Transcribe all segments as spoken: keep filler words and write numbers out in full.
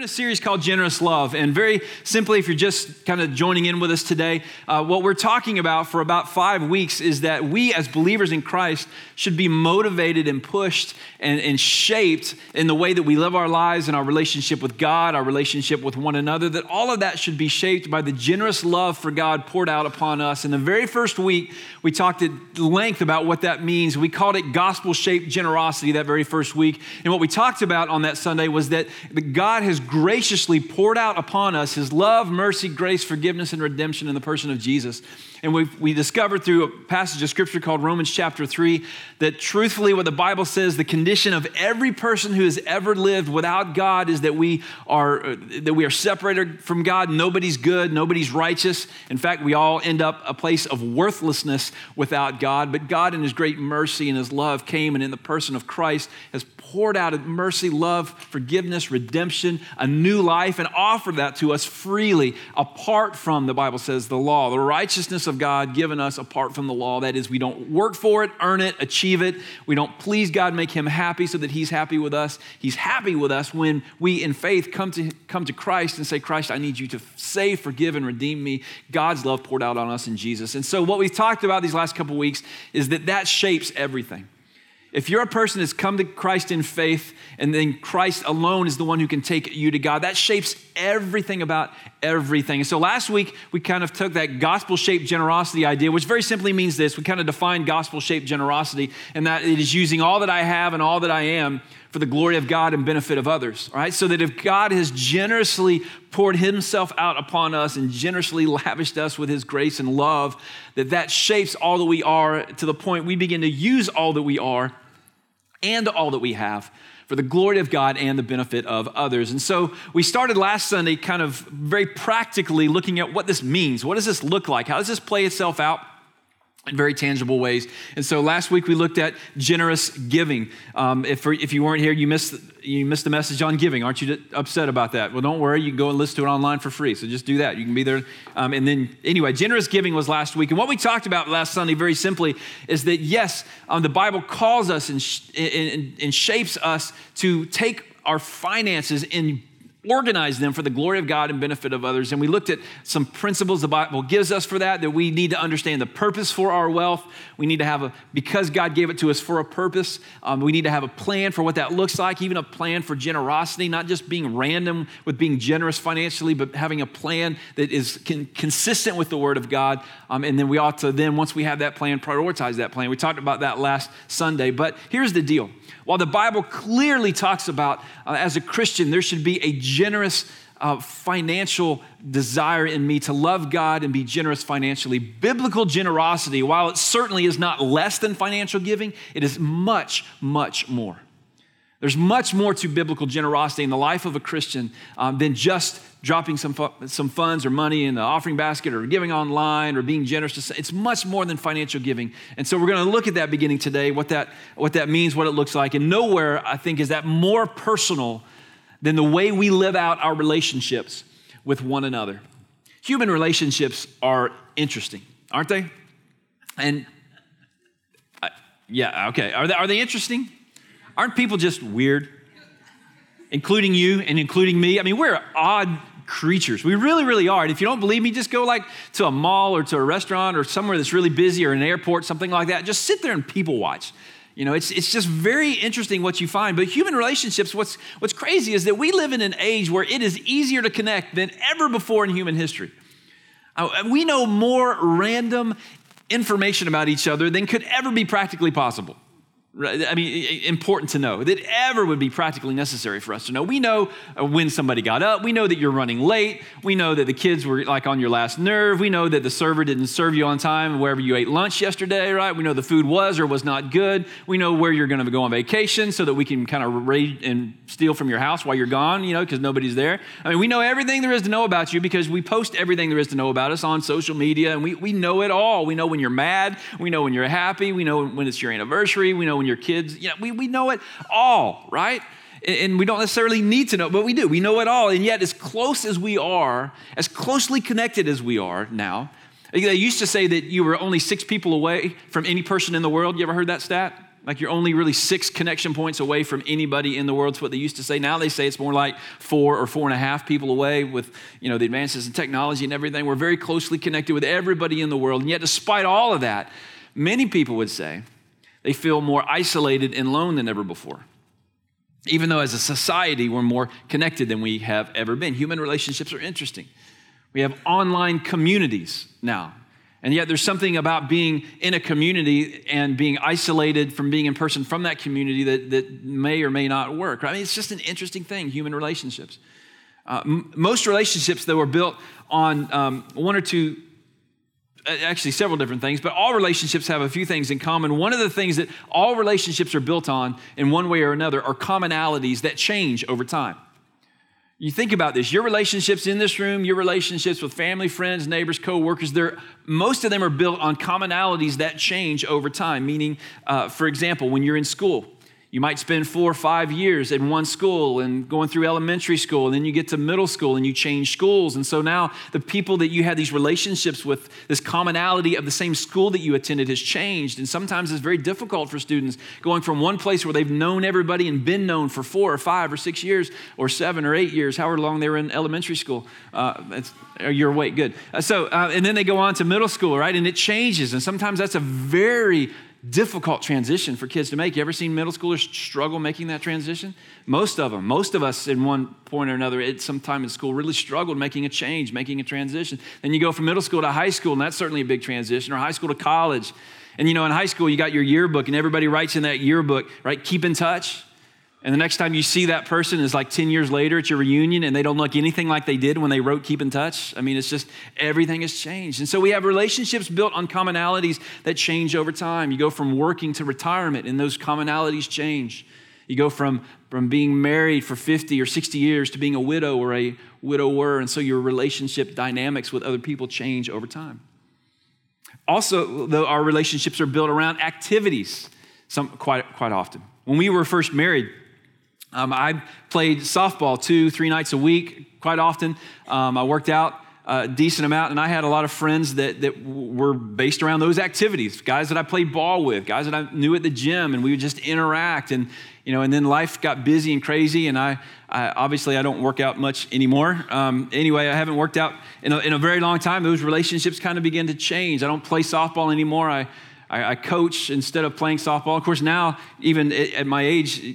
in a series called Generous Love, and very simply, if you're just kind of joining in with us today, uh, what we're talking about for about five weeks is that we as believers in Christ should be motivated and pushed and, and shaped in the way that we live our lives and our relationship with God, our relationship with one another, that all of that should be shaped by the generous love for God poured out upon us. In the very first week, we talked at length about what that means. We called it gospel-shaped generosity that very first week, and what we talked about on that Sunday was that God has graciously poured out upon us his love, mercy, grace, forgiveness, and redemption in the person of Jesus. And we we discovered through a passage of scripture called Romans chapter three that truthfully what the Bible says, the condition of every person who has ever lived without God is that we are that we are separated from God. Nobody's good, nobody's righteous. In fact, we all end up a place of worthlessness without God. But God in his great mercy and his love came, and in the person of Christ has poured out mercy, love, forgiveness, redemption, a new life, and offered that to us freely apart from, the Bible says, the law, the righteousness of God given us apart from the law. That is, we don't work for it, earn it, achieve it. We don't please God, make him happy so that he's happy with us. He's happy with us when we, in faith, come to, come to Christ and say, Christ, I need you to save, forgive, and redeem me. God's love poured out on us in Jesus. And so what we've talked about these last couple of weeks is that that shapes everything. If you're a person that's come to Christ in faith and then Christ alone is the one who can take you to God, that shapes everything about everything. And so last week, we kind of took that gospel-shaped generosity idea, which very simply means this. We kind of defined gospel-shaped generosity, and that it is using all that I have and all that I am for the glory of God and benefit of others, all right? So that if God has generously poured himself out upon us and generously lavished us with his grace and love, that that shapes all that we are to the point we begin to use all that we are and all that we have for the glory of God and the benefit of others. And so we started last Sunday kind of very practically looking at what this means. What does this look like? How does this play itself out in very tangible ways? And so last week we looked at generous giving. Um, if, if you weren't here, you missed you missed the message on giving. Aren't you upset about that? Well, don't worry. You can go and listen to it online for free. So just do that. You can be there. Um, and then anyway, generous giving was last week. And what we talked about last Sunday very simply is that yes, um, the Bible calls us and, sh- and, and shapes us to take our finances and organize them for the glory of God and benefit of others. And we looked at some principles the Bible gives us for that, that we need to understand the purpose for our wealth. We need to have a, because God gave it to us for a purpose, um, we need to have a plan for what that looks like, even a plan for generosity, not just being random with being generous financially, but having a plan that is con- consistent with the Word of God. Um, and then we ought to then, once we have that plan, prioritize that plan. We talked about that last Sunday, but here's the deal. While the Bible clearly talks about, uh, as a Christian, there should be a generous uh, financial desire in me to love God and be generous financially. Biblical generosity, while it certainly is not less than financial giving, it is much, much more. There's much more to biblical generosity in the life of a Christian um, than just dropping some fu- some funds or money in the offering basket or giving online or being generous. To, it's much more than financial giving. And so we're going to look at that beginning today, what that, what that means, what it looks like. And nowhere, I think, is that more personal than the way we live out our relationships with one another. Human relationships are interesting, aren't they? And uh, yeah, okay. Are they, are they interesting? Aren't people just weird? Including you and including me. I mean, we're odd creatures. We really, really are. And if you don't believe me, just go like to a mall or to a restaurant or somewhere that's really busy or an airport, something like that. Just sit there and people watch. You know, it's it's just very interesting what you find. But human relationships, what's what's crazy is that we live in an age where it is easier to connect than ever before in human history. Uh, we know more random information about each other than could ever be practically possible. I mean, important to know, that ever would be practically necessary for us to know. We know when somebody got up. We know that you're running late. We know that the kids were like on your last nerve. We know that the server didn't serve you on time wherever you ate lunch yesterday, right? We know the food was or was not good. We know where you're going to go on vacation so that we can kind of raid and steal from your house while you're gone, you know, because nobody's there. I mean, we know everything there is to know about you because we post everything there is to know about us on social media, and we, we know it all. We know when you're mad. We know when you're happy. We know when it's your anniversary. We know when your kids, you know, we, we know it all, right? And, and we don't necessarily need to know, but we do. We know it all. And yet as close as we are, as closely connected as we are now, they used to say that you were only six people away from any person in the world. You ever heard that stat? Like you're only really six connection points away from anybody in the world. It's what they used to say. Now they say it's more like four or four and a half people away with, you know, the advances in technology and everything. We're very closely connected with everybody in the world. And yet, despite all of that, many people would say they feel more isolated and alone than ever before. Even though as a society, we're more connected than we have ever been. Human relationships are interesting. We have online communities now. And yet there's something about being in a community and being isolated from being in person from that community that, that may or may not work. Right? I mean, it's just an interesting thing, human relationships. Uh, m- most relationships that were built on um, one or two, actually several different things, but all relationships have a few things in common. One of the things that all relationships are built on in one way or another are commonalities that change over time. You think about this, your relationships in this room, your relationships with family, friends, neighbors, co-workers, they're, most of them are built on commonalities that change over time. Meaning, uh, for example, when you're in school, you might spend four or five years in one school and going through elementary school, and then you get to middle school and you change schools. And so now the people that you had these relationships with, this commonality of the same school that you attended has changed. And sometimes it's very difficult for students going from one place where they've known everybody and been known for four or five or six years or seven or eight years, however long they were in elementary school. Uh, it's, you're awake, good. Uh, so, uh, and then they go on to middle school, right? And it changes. And sometimes that's a very difficult transition for kids to make. You ever seen middle schoolers struggle making that transition? Most of them, most of us in one point or another at some time in school really struggled making a change, making a transition. Then you go from middle school to high school, and that's certainly a big transition, or high school to college. And you know, in high school, you got your yearbook, and everybody writes in that yearbook, right, keep in touch. And the next time you see that person is like ten years later at your reunion, and they don't look anything like they did when they wrote keep in touch. I mean, it's just everything has changed. And so we have relationships built on commonalities that change over time. You go from working to retirement, and those commonalities change. You go from, from being married for fifty or sixty years to being a widow or a widower, and so your relationship dynamics with other people change over time. Also, though, our relationships are built around activities some, quite, quite often. When we were first married, Um, I played softball two, three nights a week, quite often. Um, I worked out a decent amount, and I had a lot of friends that, that were based around those activities, guys that I played ball with, guys that I knew at the gym, and we would just interact. And, you know, and then life got busy and crazy, and I, I obviously I don't work out much anymore. Um, anyway, I haven't worked out in a, in a very long time. Those relationships kind of began to change. I don't play softball anymore. I, I, I coach instead of playing softball. Of course, now, even at my age,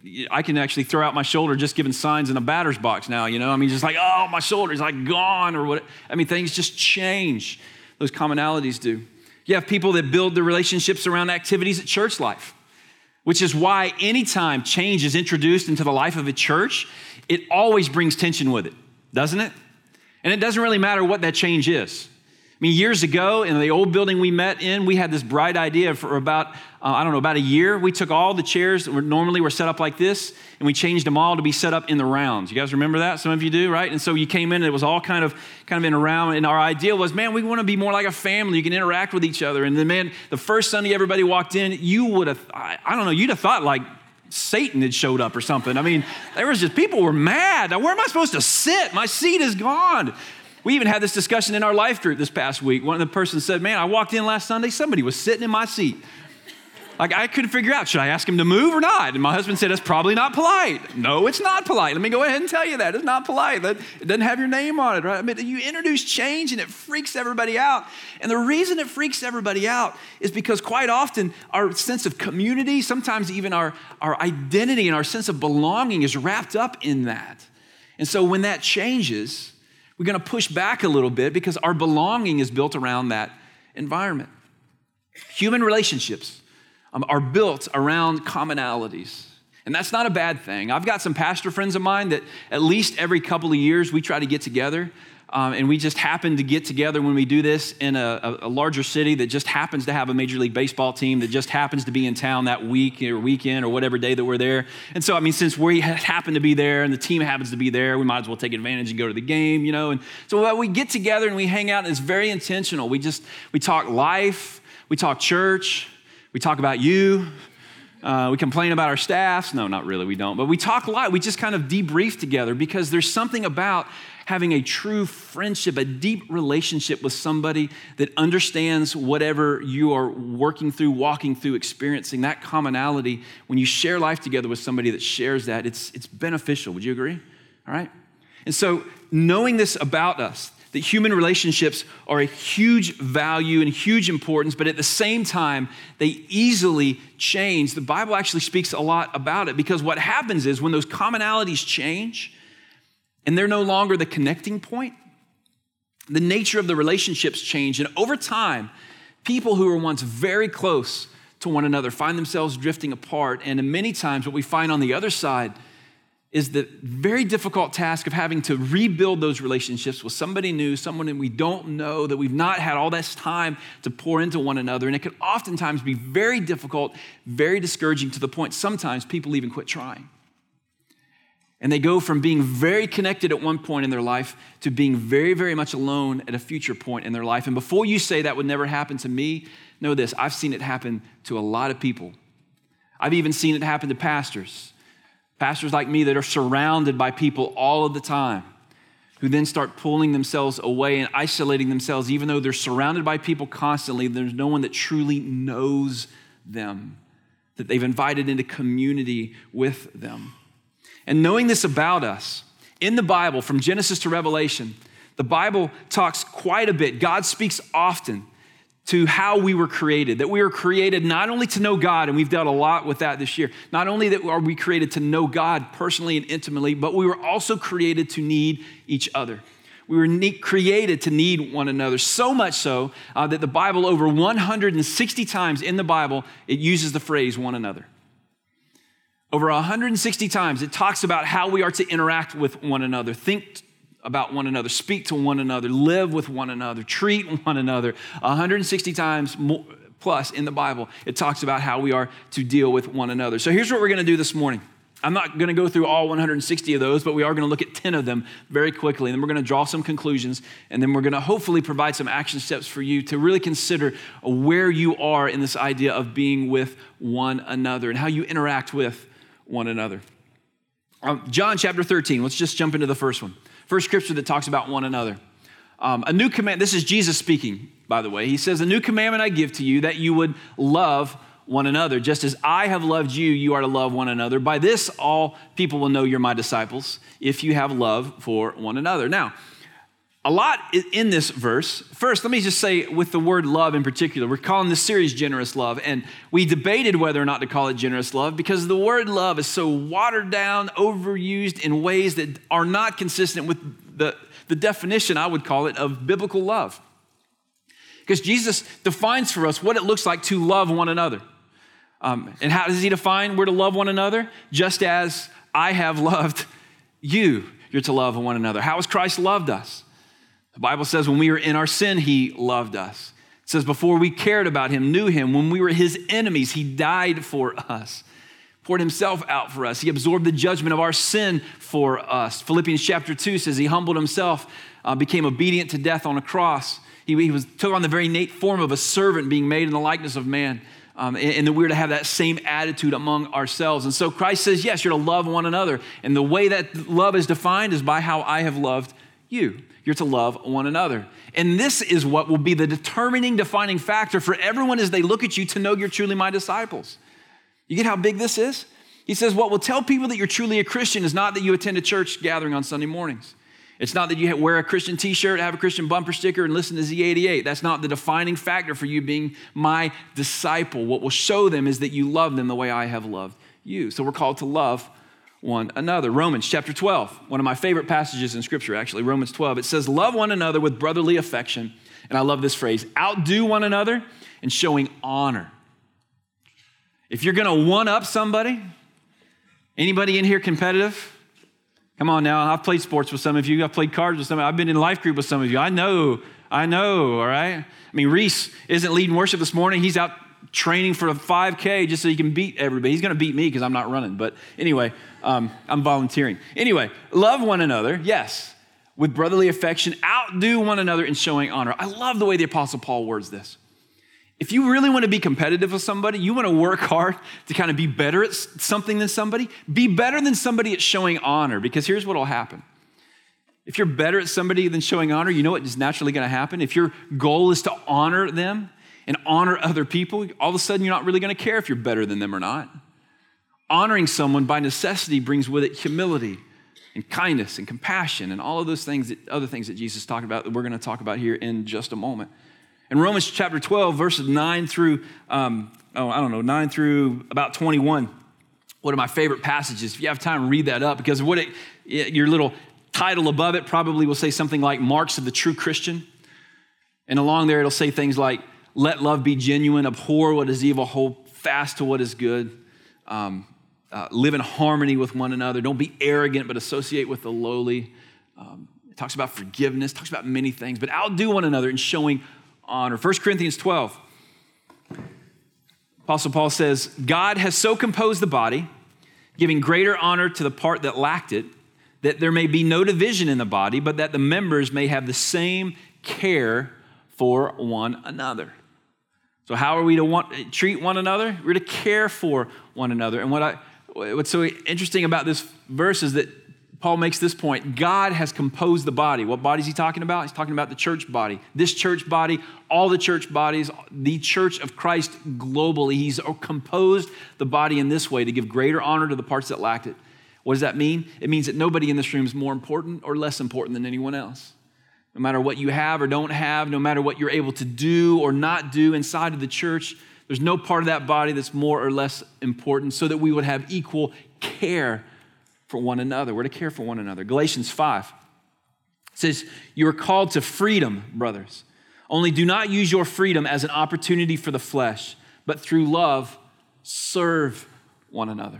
I can actually throw out my shoulder just giving signs in a batter's box now, you know? I mean, just like, oh, my shoulder's like gone or what. I mean, things just change. Those commonalities do. You have people that build their relationships around activities at church life, which is why anytime change is introduced into the life of a church, it always brings tension with it, doesn't it? And it doesn't really matter what that change is. I mean, years ago in the old building we met in, we had this bright idea for about, uh, I don't know, about a year. We took all the chairs that were normally were set up like this, and we changed them all to be set up in the rounds. You guys remember that? Some of you do, right? And so you came in and it was all kind of kind of in a round, and our idea was, man, we want to be more like a family. You can interact with each other. And then, man, the first Sunday everybody walked in, you would have, I, I don't know, you'd have thought like Satan had showed up or something. I mean, there was just, people were mad. Now, where am I supposed to sit? My seat is gone. We even had this discussion in our life group this past week. One of the persons said, man, I walked in last Sunday, somebody was sitting in my seat. Like, I couldn't figure out, should I ask him to move or not? And my husband said, it's probably not polite. No, it's not polite. Let me go ahead and tell you that. It's not polite. That, it doesn't have your name on it, right? I mean, you introduce change and it freaks everybody out. And the reason it freaks everybody out is because quite often our sense of community, sometimes even our, our identity and our sense of belonging is wrapped up in that. And so when that changes, we're going to push back a little bit because our belonging is built around that environment. Human relationships um, are built around commonalities. And that's not a bad thing. I've got some pastor friends of mine that at least every couple of years we try to get together. Um, and we just happen to get together when we do this in a, a, a larger city that just happens to have a Major League Baseball team that just happens to be in town that week or weekend or whatever day that we're there. And so, I mean, since we happen to be there and the team happens to be there, we might as well take advantage and go to the game, you know. And so we get together and we hang out, and it's very intentional. We just, we talk life, we talk church, we talk about you, Uh, we complain about our staffs. No, not really, we don't. But we talk a lot. We just kind of debrief together because there's something about having a true friendship, a deep relationship with somebody that understands whatever you are working through, walking through, experiencing, that commonality. When you share life together with somebody that shares that, it's, it's beneficial. Would you agree? All right? And so knowing this about us, that human relationships are a huge value and huge importance, but at the same time, they easily change. The Bible actually speaks a lot about it because what happens is when those commonalities change and they're no longer the connecting point, the nature of the relationships change. And over time, people who were once very close to one another find themselves drifting apart. And many times what we find on the other side is the very difficult task of having to rebuild those relationships with somebody new, someone that we don't know, that we've not had all this time to pour into one another. And it can oftentimes be very difficult, very discouraging to the point sometimes people even quit trying. And they go from being very connected at one point in their life to being very, very much alone at a future point in their life. And before you say that would never happen to me, know this, I've seen it happen to a lot of people. I've even seen it happen to pastors. Pastors like me that are surrounded by people all of the time, who then start pulling themselves away and isolating themselves, even though they're surrounded by people constantly. There's no one that truly knows them, that they've invited into community with them. And knowing this about us, in the Bible, from Genesis to Revelation, the Bible talks quite a bit. God speaks often to how we were created, that we were created not only to know God, and we've dealt a lot with that this year, not only that are we created to know God personally and intimately, but we were also created to need each other. We were ne- created to need one another, so much so uh, that the Bible, over one hundred sixty times in the Bible, it uses the phrase one another. Over one hundred sixty times, it talks about how we are to interact with one another, think about one another, speak to one another, live with one another, treat one another. one hundred sixty times more, plus in the Bible, it talks about how we are to deal with one another. So here's what we're going to do this morning. I'm not going to go through all one hundred sixty of those, but we are going to look at ten of them very quickly. And then we're going to draw some conclusions. And then we're going to hopefully provide some action steps for you to really consider where you are in this idea of being with one another and how you interact with one another. Um, John chapter thirteen, let's just jump into the first one. First scripture that talks about one another. Um, a new command, this is Jesus speaking, by the way. He says, a new commandment I give to you, that you would love one another. Just as I have loved you, you are to love one another. By this, all people will know you're my disciples, if you have love for one another. Now, a lot in this verse. First, let me just say with the word love in particular, we're calling this series Generous Love, and we debated whether or not to call it Generous Love because the word love is so watered down, overused in ways that are not consistent with the, the definition, I would call it, of biblical love. Because Jesus defines for us what it looks like to love one another. Um, and how does he define we're to love one another? Just as I have loved you, you're to love one another. How has Christ loved us? The Bible says when we were in our sin, he loved us. It says before we cared about him, knew him, when we were his enemies, he died for us, poured himself out for us. He absorbed the judgment of our sin for us. Philippians chapter two says he humbled himself, uh, became obedient to death on a cross. He, he was took on the very innate form of a servant being made in the likeness of man. Um, and, and that we're to have that same attitude among ourselves. And so Christ says, yes, you're to love one another. And the way that love is defined is by how I have loved you. You're to love one another. And this is what will be the determining, defining factor for everyone as they look at you to know you're truly my disciples. You get how big this is? He says, what will tell people that you're truly a Christian is not that you attend a church gathering on Sunday mornings. It's not that you wear a Christian t-shirt, have a Christian bumper sticker, and listen to Z eighty-eight. That's not the defining factor for you being my disciple. What will show them is that you love them the way I have loved you. So we're called to love one another. Romans chapter twelve, one of my favorite passages in Scripture, actually, Romans twelve. It says, love one another with brotherly affection. And I love this phrase, outdo one another in showing honor. If you're going to one-up somebody, anybody in here competitive? Come on now, I've played sports with some of you. I've played cards with some of you. I've been in life group with some of you. I know, I know, all right? I mean, Reese isn't leading worship this morning. He's out training for a five K just so he can beat everybody. He's going to beat me because I'm not running. But anyway, um, I'm volunteering. Anyway, love one another, yes, with brotherly affection. Outdo one another in showing honor. I love the way the Apostle Paul words this. If you really want to be competitive with somebody, you want to work hard to kind of be better at something than somebody, be better than somebody at showing honor, because here's what will happen. If you're better at somebody than showing honor, you know what is naturally going to happen? If your goal is to honor them and honor other people, all of a sudden you're not really going to care if you're better than them or not. Honoring someone by necessity brings with it humility and kindness and compassion and all of those things, that, other things that Jesus talked about that we're going to talk about here in just a moment. In Romans chapter twelve, verses nine through, um, oh, I don't know, nine through about twenty-one, one of my favorite passages. If you have time, read that up, because what it, your little title above it probably will say something like Marks of the True Christian. And along there, it'll say things like, let love be genuine, abhor what is evil, hold fast to what is good, um, uh, live in harmony with one another, don't be arrogant, but associate with the lowly. Um, it talks about forgiveness, talks about many things, but outdo one another in showing honor. First Corinthians twelve, Apostle Paul says, God has so composed the body, giving greater honor to the part that lacked it, that there may be no division in the body, but that the members may have the same care for one another. So how are we to want, treat one another? We're to care for one another. And what I, what's so interesting about this verse is that Paul makes this point. God has composed the body. What body is he talking about? He's talking about the church body. This church body, all the church bodies, the church of Christ globally. He's composed the body in this way to give greater honor to the parts that lacked it. What does that mean? It means that nobody in this room is more important or less important than anyone else. No matter what you have or don't have, no matter what you're able to do or not do inside of the church, there's no part of that body that's more or less important, so that we would have equal care for one another. We're to care for one another. Galatians five says, you are called to freedom, brothers. Only do not use your freedom as an opportunity for the flesh, but through love, serve one another.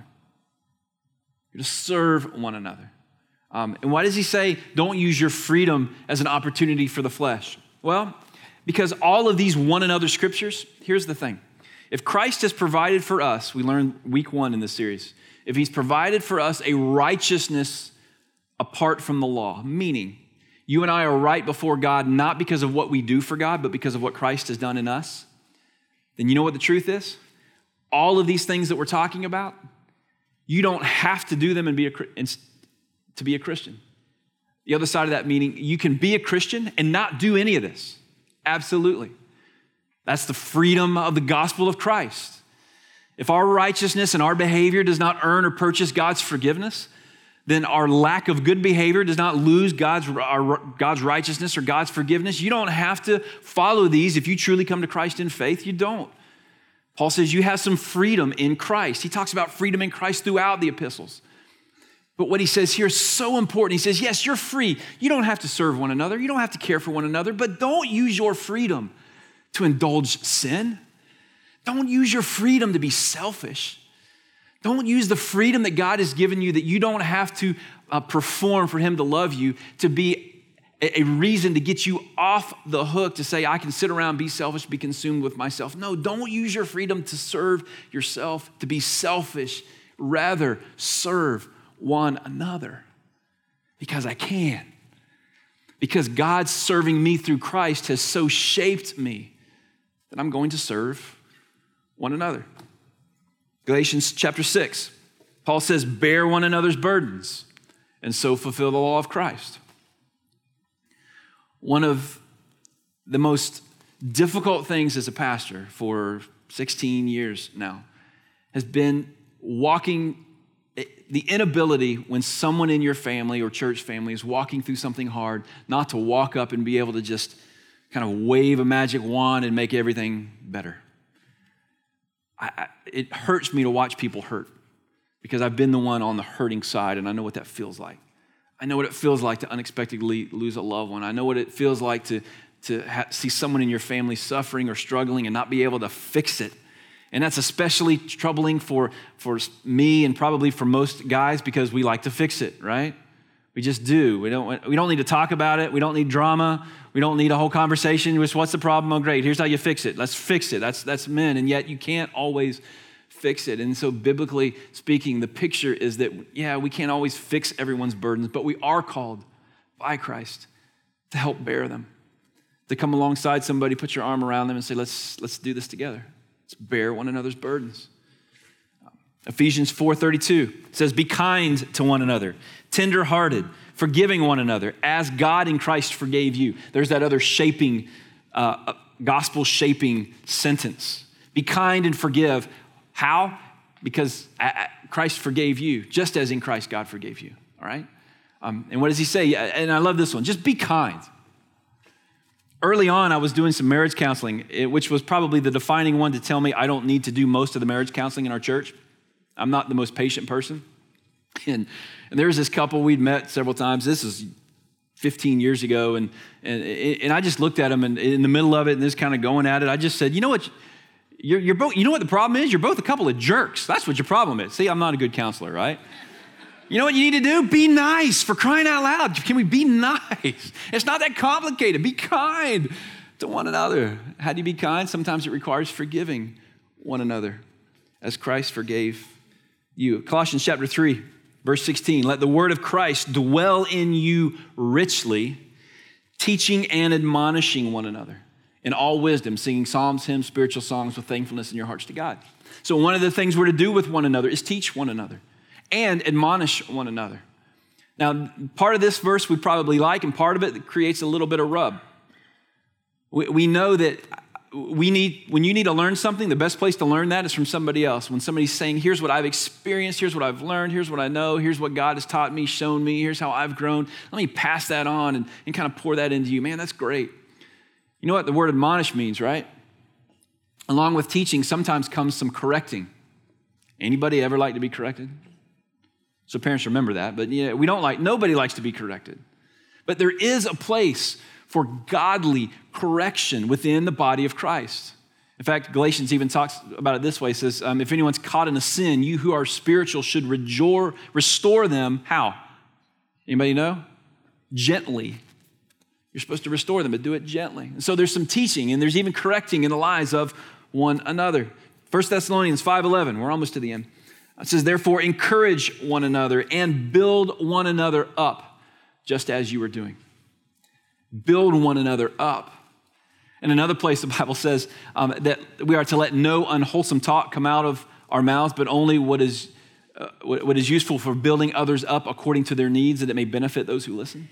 You're to serve one another. Um, and why does he say, don't use your freedom as an opportunity for the flesh? Well, because all of these one another scriptures, here's the thing. If Christ has provided for us, we learned week one in this series, if he's provided for us a righteousness apart from the law, meaning you and I are right before God not because of what we do for God, but because of what Christ has done in us, then you know what the truth is? All of these things that we're talking about, you don't have to do them and be a, and to be a Christian. The other side of that meaning, you can be a Christian and not do any of this. Absolutely. That's the freedom of the gospel of Christ. If our righteousness and our behavior does not earn or purchase God's forgiveness, then our lack of good behavior does not lose God's, our, God's righteousness or God's forgiveness. You don't have to follow these if you truly come to Christ in faith. You don't. Paul says you have some freedom in Christ. He talks about freedom in Christ throughout the epistles. But what he says here is so important. He says, yes, you're free. You don't have to serve one another. You don't have to care for one another, but don't use your freedom to indulge sin. Don't use your freedom to be selfish. Don't use the freedom that God has given you that you don't have to uh, perform for him to love you to be a, a reason to get you off the hook to say, I can sit around, be selfish, be consumed with myself. No, don't use your freedom to serve yourself, to be selfish. Rather, serve one another because I can. Because God serving me through Christ has so shaped me that I'm going to serve one another. Galatians chapter six, Paul says, bear one another's burdens and so fulfill the law of Christ. One of the most difficult things as a pastor for sixteen years now has been walking, the inability when someone in your family or church family is walking through something hard, not to walk up and be able to just kind of wave a magic wand and make everything better. I, I, it hurts me to watch people hurt because I've been the one on the hurting side and I know what that feels like. I know what it feels like to unexpectedly lose a loved one. I know what it feels like to, to ha- see someone in your family suffering or struggling and not be able to fix it. And that's especially troubling for, for me and probably for most guys because we like to fix it, right? We just do. We don't, we don't need to talk about it. We don't need drama. We don't need a whole conversation. Just, what's the problem? Oh, great. Here's how you fix it. Let's fix it. That's, that's men. And yet you can't always fix it. And so biblically speaking, the picture is that, yeah, we can't always fix everyone's burdens, but we are called by Christ to help bear them, To come alongside somebody, put your arm around them and say, let's, let's do this together. Let's bear one another's burdens. Ephesians four thirty-two says, be kind to one another, tenderhearted, forgiving one another, as God in Christ forgave you. There's that other shaping, uh, gospel-shaping sentence. Be kind and forgive. How? Because Christ forgave you, just as in Christ God forgave you, all right? Um, and what does he say? And I love this one, just be kind. Early on, I was doing some marriage counseling, which was probably the defining one to tell me I don't need to do most of the marriage counseling in our church. I'm not the most patient person. And, and there was this couple we'd met several times. This is fifteen years ago. And, and, and I just looked at them and in the middle of it and just kind of going at it. I just said, you know what? You're, you're both, you know what the problem is? You're both a couple of jerks. That's what your problem is. See, I'm not a good counselor, right? You know what you need to do? Be nice, for crying out loud. Can we be nice? It's not that complicated. Be kind to one another. How do you be kind? Sometimes it requires forgiving one another as Christ forgave you. Colossians chapter three, verse sixteen, let the word of Christ dwell in you richly, teaching and admonishing one another in all wisdom, singing psalms, hymns, spiritual songs with thankfulness in your hearts to God. So one of the things we're to do with one another is teach one another and admonish one another. Now, part of this verse we probably like, and part of it creates a little bit of rub. We, we know that we need, when you need to learn something, the best place to learn that is from somebody else. When somebody's saying, here's what I've experienced, here's what I've learned, here's what I know, here's what God has taught me, shown me, here's how I've grown. Let me pass that on and, and kind of pour that into you. Man, that's great. You know what the word admonish means, right? Along with teaching, sometimes comes some correcting. Anybody ever like to be corrected? So parents remember that, but yeah, we don't like, nobody likes to be corrected. But there is a place for godly correction within the body of Christ. In fact, Galatians even talks about it this way. It says, um, if anyone's caught in a sin, you who are spiritual should rejor, restore them. How? Anybody know? Gently. You're supposed to restore them, but do it gently. And so there's some teaching, and there's even correcting in the lives of one another. First Thessalonians five eleven, we're almost to the end. It says, therefore, encourage one another and build one another up, just as you are doing. Build one another up. In another place, the Bible says um, that we are to let no unwholesome talk come out of our mouths, but only what is, uh, what, what is useful for building others up according to their needs, that it may benefit those who listen.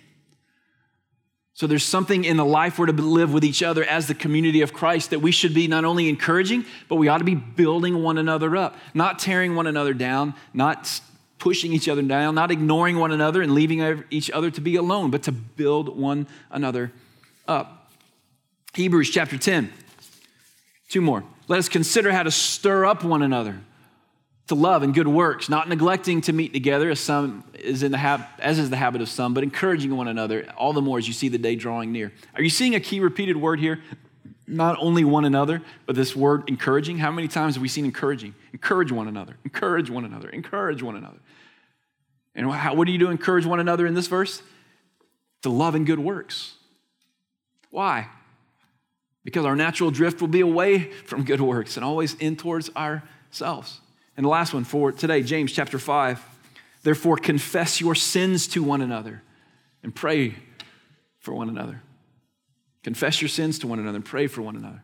So there's something in the life we're to live with each other as the community of Christ that we should be not only encouraging, but we ought to be building one another up, not tearing one another down, not pushing each other down, not ignoring one another and leaving each other to be alone, but to build one another up. Hebrews chapter ten, two more. Let us consider how to stir up one another to love and good works, not neglecting to meet together as some is in the hab- as is the habit of some, but encouraging one another all the more as you see the day drawing near. Are you seeing a key repeated word here? Not only one another, but this word encouraging. How many times have we seen encouraging? Encourage one another, encourage one another, encourage one another. And how, what do you do encourage one another in this verse? To love and good works. Why? Because our natural drift will be away from good works and always in towards ourselves. And the last one for today, James chapter five. Therefore, confess your sins to one another and pray for one another. Confess your sins to one another and pray for one another.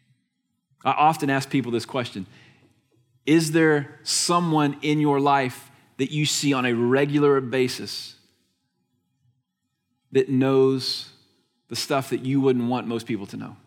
I often ask people this question. Is there someone in your life that you see on a regular basis that knows the stuff that you wouldn't want most people to know?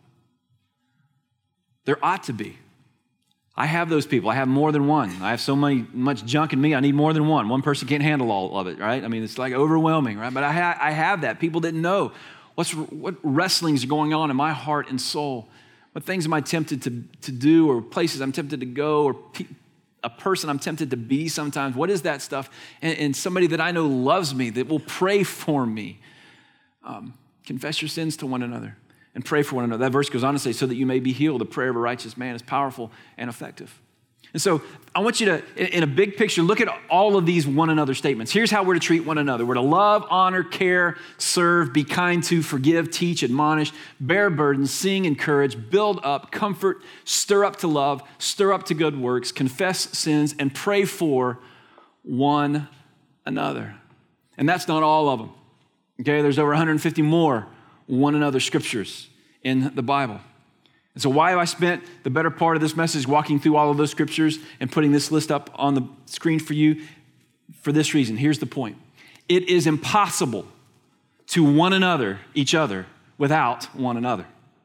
There ought to be. I have those people. I have more than one. I have so many, much junk in me. I need more than one. One person can't handle all of it, right? I mean, it's like overwhelming, right? But I, ha- I have that. People didn't know what's what wrestlings are going on in my heart and soul. What things am I tempted to, to do, or places I'm tempted to go, or pe- a person I'm tempted to be sometimes. What is that stuff? And, and somebody that I know loves me, that will pray for me. Um, confess your sins to one another. And pray for one another. That verse goes on to say, so that you may be healed. The prayer of a righteous man is powerful and effective. And so I want you to, in a big picture, look at all of these one another statements. Here's how we're to treat one another. We're to love, honor, care, serve, be kind to, forgive, teach, admonish, bear burdens, sing, encourage, build up, comfort, stir up to love, stir up to good works, confess sins, and pray for one another. And that's not all of them. Okay, there's over one hundred fifty more one another scriptures in the Bible. And so why have I spent the better part of this message walking through all of those scriptures and putting this list up on the screen for you? For this reason. Here's the point. It is impossible to one another, each other, without one another.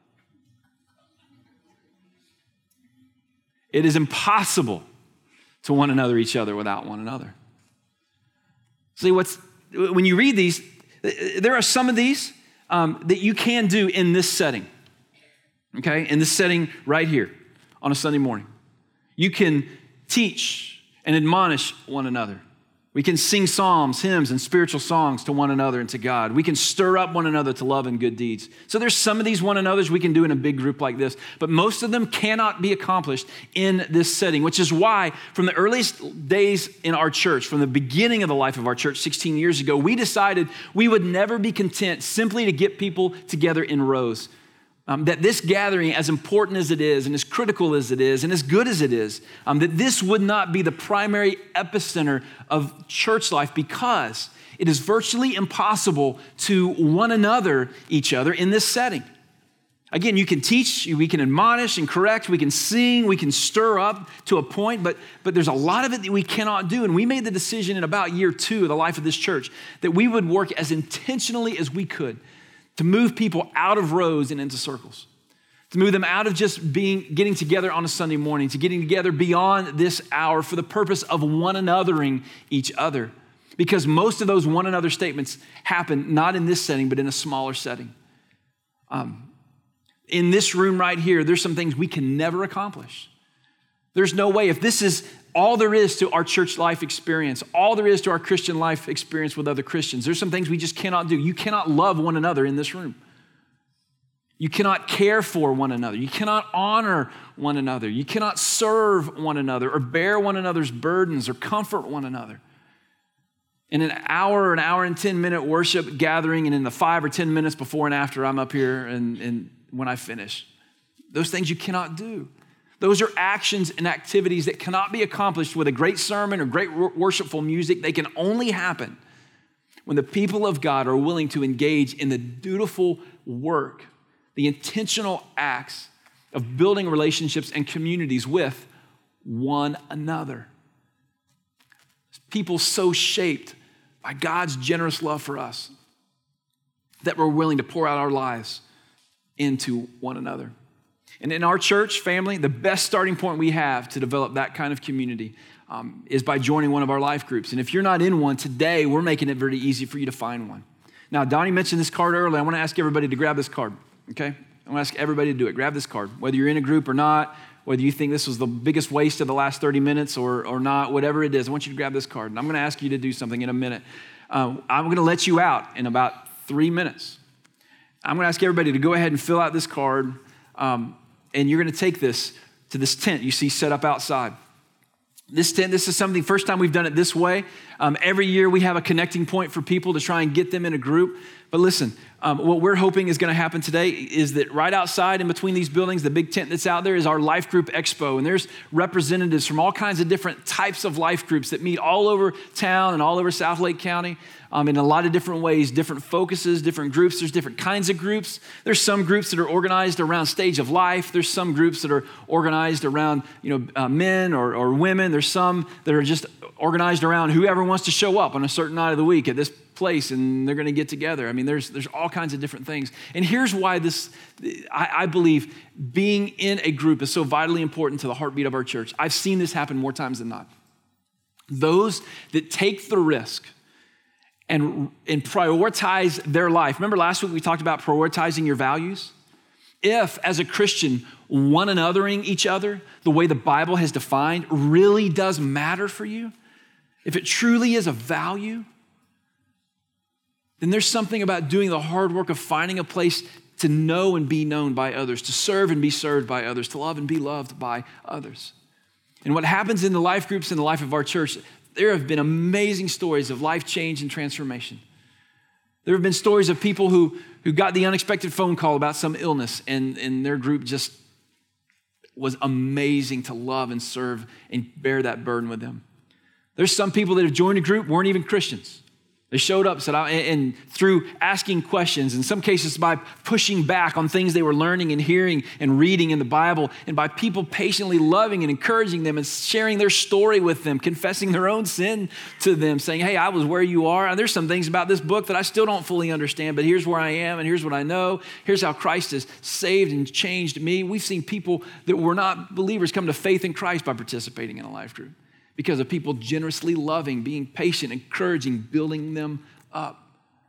It is impossible to one another, each other, without one another. See, what's when you read these, there are some of these um, that you can do in this setting. Okay, in this setting right here on a Sunday morning. You can teach and admonish one another. We can sing psalms, hymns, and spiritual songs to one another and to God. We can stir up one another to love and good deeds. So there's some of these one another's we can do in a big group like this, but most of them cannot be accomplished in this setting, which is why from the earliest days in our church, from the beginning of the life of our church sixteen years ago, we decided we would never be content simply to get people together in rows. Um, that this gathering, as important as it is, and as critical as it is, and as good as it is, um, that this would not be the primary epicenter of church life because it is virtually impossible to one another each other in this setting. Again, you can teach, we can admonish and correct, we can sing, we can stir up to a point, but, but there's a lot of it that we cannot do. And we made the decision in about year two of the life of this church that we would work as intentionally as we could to move people out of rows and into circles, to move them out of just being getting together on a Sunday morning, to getting together beyond this hour for the purpose of one anothering each other. Because most of those one another statements happen not in this setting, but in a smaller setting. Um, in this room right here, there's some things we can never accomplish. There's no way, if this is all there is to our church life experience, all there is to our Christian life experience with other Christians, there's some things we just cannot do. You cannot love one another in this room. You cannot care for one another. You cannot honor one another. You cannot serve one another or bear one another's burdens or comfort one another. In an hour, an hour and ten minute worship gathering, and in the five or ten minutes before and after I'm up here and, and when I finish, those things you cannot do. Those are actions and activities that cannot be accomplished with a great sermon or great worshipful music. They can only happen when the people of God are willing to engage in the dutiful work, the intentional acts of building relationships and communities with one another. People so shaped by God's generous love for us that we're willing to pour out our lives into one another. And in our church family, the best starting point we have to develop that kind of community um, is by joining one of our life groups. And if you're not in one today, we're making it very easy for you to find one. Now, Donnie mentioned this card earlier. I want to ask everybody to grab this card, okay? I want to ask everybody to do it. Grab this card, whether you're in a group or not, whether you think this was the biggest waste of the last thirty minutes or, or not, whatever it is, I want you to grab this card. And I'm going to ask you to do something in a minute. Uh, I'm going to let you out in about three minutes. I'm going to ask everybody to go ahead and fill out this card. Um, And you're going to take this to this tent you see set up outside. This tent, this is something, first time we've done it this way. Um, every year we have a connecting point for people to try and get them in a group. But listen, um, what we're hoping is going to happen today is that right outside in between these buildings, the big tent that's out there is our Life Group Expo. And there's representatives from all kinds of different types of life groups that meet all over town and all over South Lake County um, in a lot of different ways, different focuses, different groups. There's different kinds of groups. There's some groups that are organized around stage of life. There's some groups that are organized around, you know, uh, men or, or women. There's some that are just organized around whoever wants to show up on a certain night of the week at this place, and they're going to get together. I mean, there's there's all kinds of different things. And here's why this, I, I believe being in a group is so vitally important to the heartbeat of our church. I've seen this happen more times than not. Those that take the risk and, and prioritize their life. Remember last week we talked about prioritizing your values? If, as a Christian, one anothering each other, the way the Bible has defined, really does matter for you, if it truly is a value, then there's something about doing the hard work of finding a place to know and be known by others, to serve and be served by others, to love and be loved by others. And what happens in the life groups in the life of our church, there have been amazing stories of life change and transformation. There have been stories of people who, who got the unexpected phone call about some illness, and, and their group just was amazing to love and serve and bear that burden with them. There's some people that have joined a group, weren't even Christians. They showed up, said, I, and through asking questions, in some cases by pushing back on things they were learning and hearing and reading in the Bible, and by people patiently loving and encouraging them and sharing their story with them, confessing their own sin to them, saying, hey, I was where you are. And there's some things about this book that I still don't fully understand, but here's where I am, and here's what I know. Here's how Christ has saved and changed me. We've seen people that were not believers come to faith in Christ by participating in a life group, because of people generously loving, being patient, encouraging, building them up.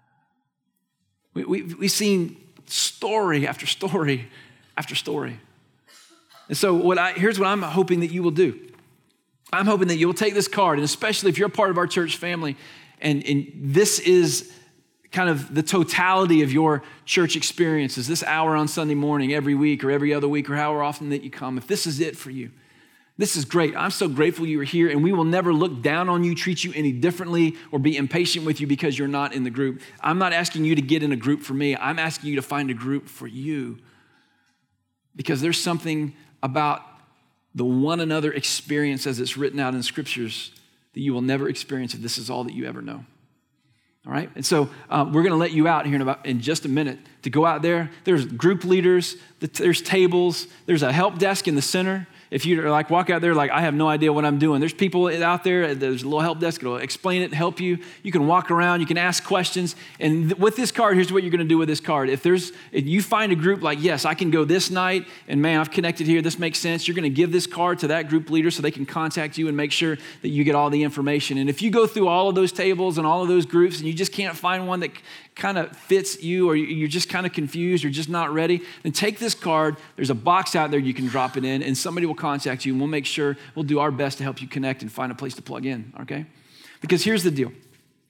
We, we, we've seen story after story after story. And so what I, here's what I'm hoping that you will do. I'm hoping that you'll take this card, and especially if you're a part of our church family, and, and this is kind of the totality of your church experiences, this hour on Sunday morning, every week or every other week or however often that you come, if this is it for you, this is great. I'm so grateful you are here, and we will never look down on you, treat you any differently, or be impatient with you because you're not in the group. I'm not asking you to get in a group for me. I'm asking you to find a group for you, because there's something about the one another experience as it's written out in scriptures that you will never experience if this is all that you ever know. All right? And so uh, we're going to let you out here in, about, in just a minute to go out there. There's group leaders, there's tables, there's a help desk in the center. If you're like, walk out there like, I have no idea what I'm doing. There's people out there, there's a little help desk, it'll explain it and help you. You can walk around, you can ask questions. And th- with this card, here's what you're gonna do with this card. If there's, if you find a group like, yes, I can go this night, and man, I've connected here, this makes sense. You're gonna give this card to that group leader so they can contact you and make sure that you get all the information. And if you go through all of those tables and all of those groups and you just can't find one that kind of fits you, or you're just kind of confused, you're just not ready, then take this card. There's a box out there you can drop it in, and somebody will contact you, and we'll make sure, we'll do our best to help you connect and find a place to plug in, okay? Because here's the deal.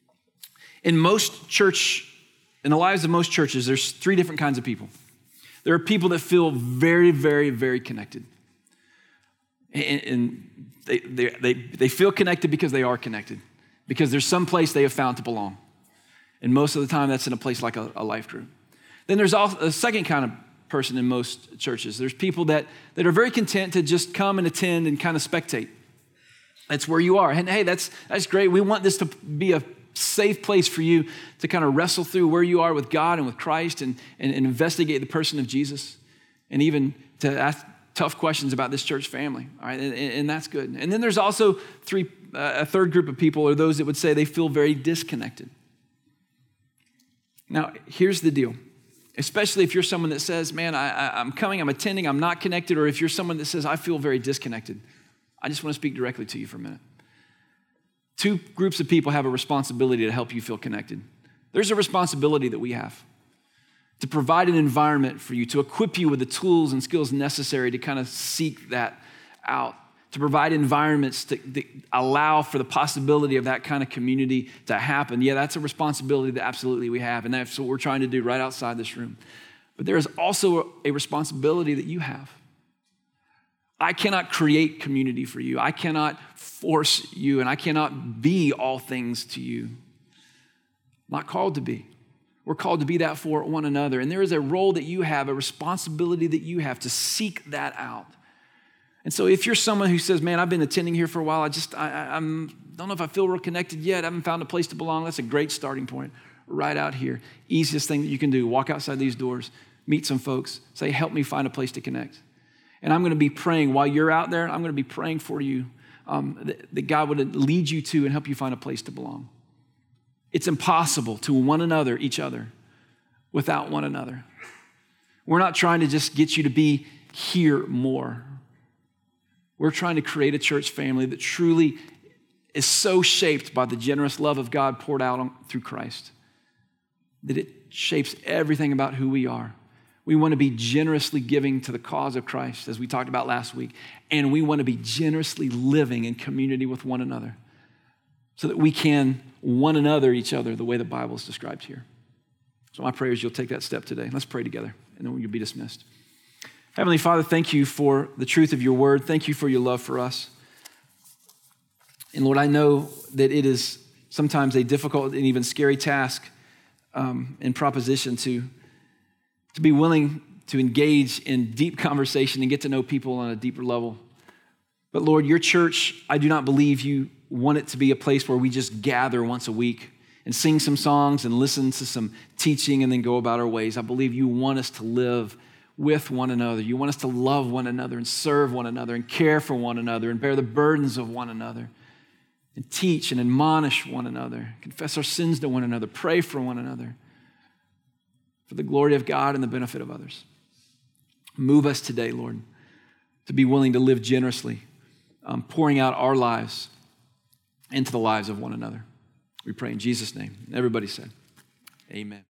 In most church, in the lives of most churches, there's three different kinds of people. There are people that feel very, very, very connected. And, and they, they, they, they feel connected because they are connected, because there's some place they have found to belong. And most of the time, that's in a place like a, a life group. Then there's also a second kind of person in most churches. There's people that, that are very content to just come and attend and kind of spectate. That's where you are. And hey, that's, that's great. We want this to be a safe place for you to kind of wrestle through where you are with God and with Christ, and, and, and investigate the person of Jesus, and even to ask tough questions about this church family. All right, and, and that's good. And then there's also three, uh, a third group of people are those that would say they feel very disconnected. Now, here's the deal. Especially if you're someone that says, man, I, I, I'm coming, I'm attending, I'm not connected, or if you're someone that says, I feel very disconnected. I just want to speak directly to you for a minute. Two groups of people have a responsibility to help you feel connected. There's a responsibility that we have to provide an environment for you, to equip you with the tools and skills necessary to kind of seek that out, to provide environments to, that allow for the possibility of that kind of community to happen. Yeah, that's a responsibility that absolutely we have, and that's what we're trying to do right outside this room. But there is also a responsibility that you have. I cannot create community for you. I cannot force you, and I cannot be all things to you. I'm not called to be. We're called to be that for one another, and there is a role that you have, a responsibility that you have to seek that out. And so if you're someone who says, man, I've been attending here for a while, I just, I, I I'm, don't know if I feel real connected yet, I haven't found a place to belong, that's a great starting point right out here. Easiest thing that you can do, walk outside these doors, meet some folks, say, help me find a place to connect. And I'm going to be praying while you're out there, I'm going to be praying for you um, that, that God would lead you to and help you find a place to belong. It's impossible to one another, each other, without one another. We're not trying to just get you to be here more. We're trying to create a church family that truly is so shaped by the generous love of God poured out on, through Christ, that it shapes everything about who we are. We want to be generously giving to the cause of Christ, as we talked about last week, and we want to be generously living in community with one another so that we can one another each other the way the Bible is described here. So my prayer is you'll take that step today. Let's pray together, and then you'll be dismissed. Heavenly Father, thank you for the truth of your word. Thank you for your love for us. And Lord, I know that it is sometimes a difficult and even scary task um, and proposition to, to be willing to engage in deep conversation and get to know people on a deeper level. But Lord, your church, I do not believe you want it to be a place where we just gather once a week and sing some songs and listen to some teaching and then go about our ways. I believe you want us to live with one another. You want us to love one another and serve one another and care for one another and bear the burdens of one another and teach and admonish one another, confess our sins to one another, pray for one another for the glory of God and the benefit of others. Move us today, Lord, to be willing to live generously, um, pouring out our lives into the lives of one another. We pray in Jesus' name. Everybody said, amen.